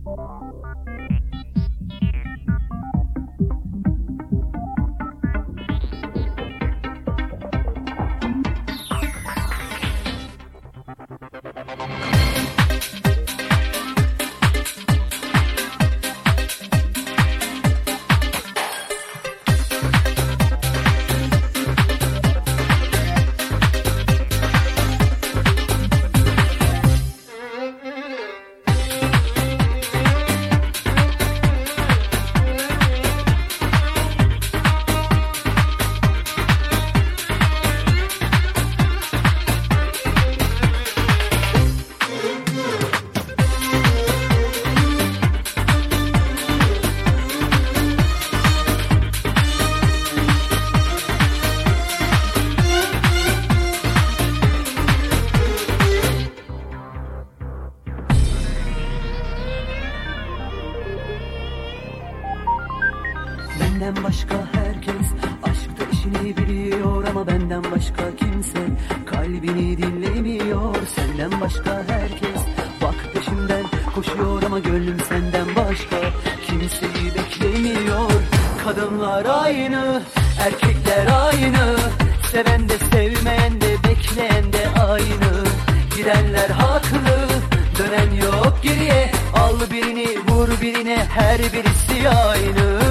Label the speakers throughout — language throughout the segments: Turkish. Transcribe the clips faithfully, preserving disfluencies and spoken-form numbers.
Speaker 1: Benden başka herkes aşkta işini biliyor, ama benden başka kimse kalbini dinlemiyor. Senden başka herkes bak peşimden koşuyor, ama gönlüm senden başka kimseyi beklemiyor. Kadınlar aynı, erkekler aynı, seven de sevmeyen de bekleyen de aynı. Gidenler haklı, dönen yok geriye, al birini vur birine, her birisi aynı.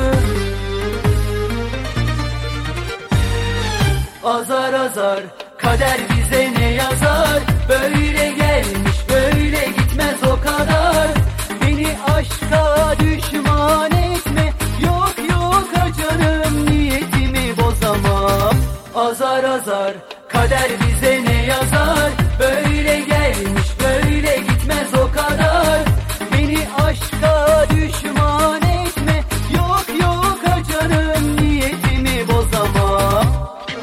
Speaker 1: Azar azar kader bize ne yazar, böyle gelmiş böyle gitmez o kadar. Beni aşka düşman etme, yok yok ha canım, niyetimi bozamam. Azar azar kader bize ne yazar, böyle gelmiş böyle gitmez o kadar. Beni aşka düşman etme, yok yok ha canım, niyetimi bozamam.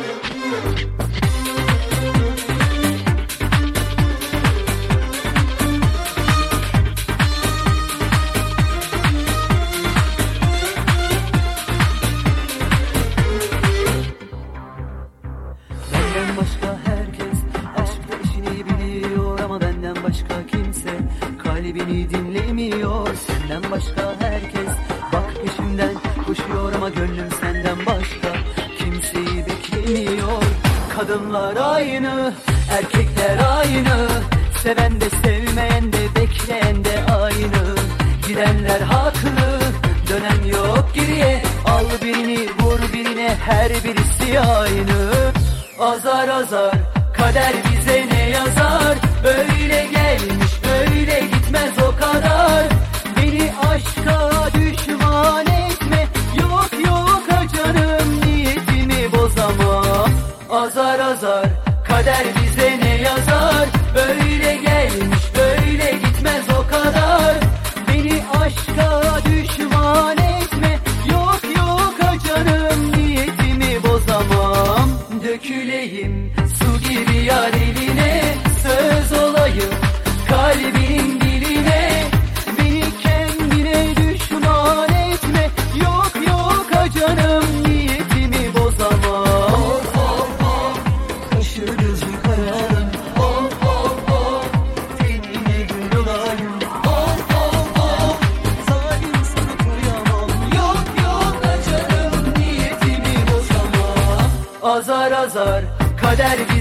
Speaker 1: Benden başka herkes aşkta işini biliyor, ama benden başka kimse kalbini dinlemiyor. Senden başka herkes bak peşimden koşuyor, ama gönlüm senden başka kimseyi beklemiyor. Kadınlar aynı, erkekler aynı, seven de sevmeyen de bekleyen de aynı. Gidenler haklı, dönen yok geriye, al birini vur birine, her birisi aynı. Azar azar kader bize ne yazar, böyle gelmiş böyle gitmez o kadar. Beni aşka düşman etme, yok yok ha canım, niyetimi bozamam. Azar azar kader bize ne yazar, böyle gelmiş böyle gitmez o kadar. Beni aşka düşman etme, yok yok ha canım, niyetimi bozamam. Döküleyim su gibi yar eline, söz olayım kalbinin diline. Beni kendine düşman etme, yok yok ha canım, niyetimi bozamam. Of of of aşırı gözü kararım, of of of tenine gül olayım. Of of of zalim sana kıyamam, yok yok ha canım, niyetimi bozamam. Azar azar kader